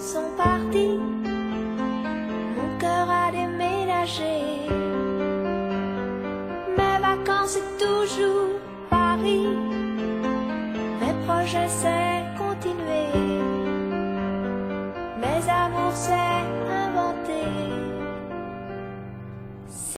sont partis, mon cœur a déménagé. Mes vacances c'est toujours Paris, mes projets c'est